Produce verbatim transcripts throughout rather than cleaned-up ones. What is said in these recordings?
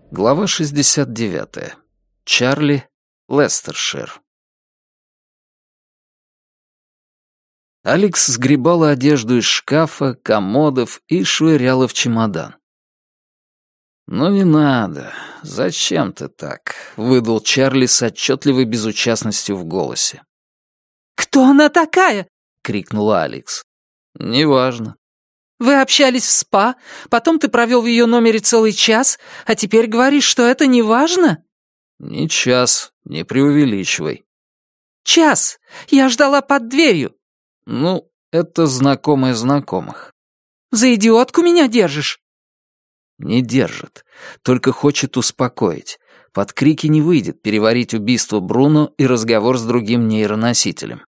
Глава шестьдесят девятая. Чарли, Лестершир. Алекс сгребала одежду из шкафа, комодов и швыряла в чемодан. «Ну не надо. Зачем ты так?» — выдал Чарли с отчетливой безучастностью в голосе. «Кто она такая?» — крикнула Алекс. «Неважно». «Вы общались в спа, потом ты провел в ее номере целый час, а теперь говоришь, что это не важно?» «Не час, не преувеличивай». «Час! Я ждала под дверью». «Ну, это знакомые знакомых». «За идиотку меня держишь?» «Не держит, только хочет успокоить. Под крики не выйдет переварить убийство Бруно и разговор с другим нейроносителем».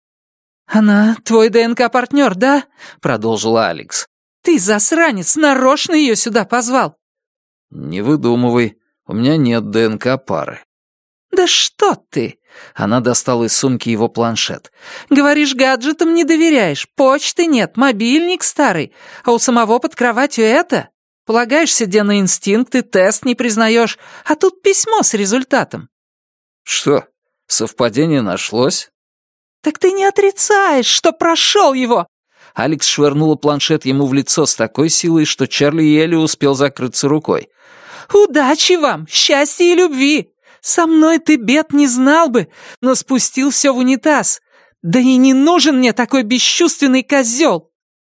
«Она твой ДНК-партнер, да?» — продолжила Алекс. «Ты, засранец, нарочно ее сюда позвал?» «Не выдумывай, у меня нет ДНК-пары». «Да что ты!» — она достала из сумки его планшет. «Говоришь, гаджетам не доверяешь, почты нет, мобильник старый, а у самого под кроватью это? Полагаешься где на инстинкты, тест не признаешь, а тут письмо с результатом». «Что, совпадение нашлось?» «Так ты не отрицаешь, что прошел его!» Алекс швырнула планшет ему в лицо с такой силой, что Чарли еле успел закрыться рукой. «Удачи вам, счастья и любви! Со мной ты бед не знал бы, но спустил все в унитаз. Да и не нужен мне такой бесчувственный козел!»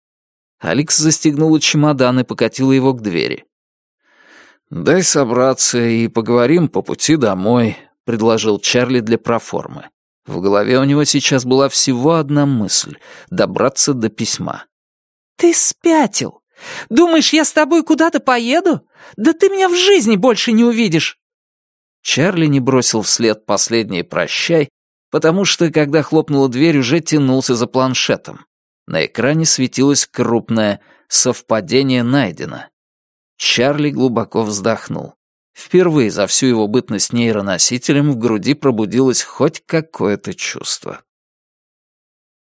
Алекс застегнула чемодан и покатила его к двери. «Дай собраться и поговорим по пути домой», — предложил Чарли для проформы. В голове у него сейчас была всего одна мысль — добраться до письма. «Ты спятил! Думаешь, я с тобой куда-то поеду? Да ты меня в жизни больше не увидишь!» Чарли не бросил вслед последний «прощай», потому что, когда хлопнула дверь, уже тянулся за планшетом. На экране светилось крупное «Совпадение найдено». Чарли глубоко вздохнул. Впервые за всю его бытность нейроносителем в груди пробудилось хоть какое-то чувство.